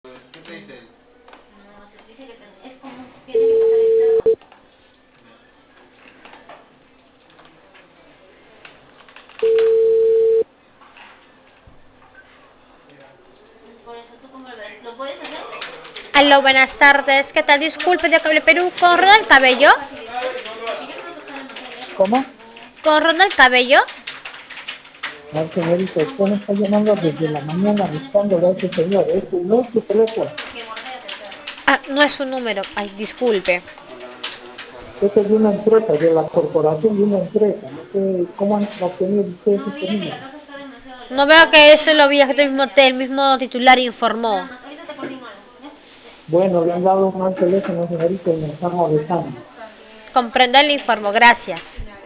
¿Qué te dice él? No, se dice que es como tiene que pasar externo. Por eso tú cómo lo ves, ¿lo puedes hacer? Aló, buenas tardes. ¿Qué tal? Disculpe, de Cable Perú. ¿Con Ronald Cabello? ¿Cómo? ¿Con Ronald Cabello? No, señorita, usted me está llamando desde la mañana buscándole a ese señor. Este no es su teléfono. Ah, no es su número. Ay, disculpe. Este es de una empresa, de la corporación de una empresa. No sé cómo han obtenido ustedes No, este dile que número. la casa está demasiado No lejos. veo que eso lo había que el mismo titular Nada informó. más, ahorita te coordino algo. Bueno, le han dado un mal teléfono, señorita, y me están molestando. Comprendo el informo. Gracias.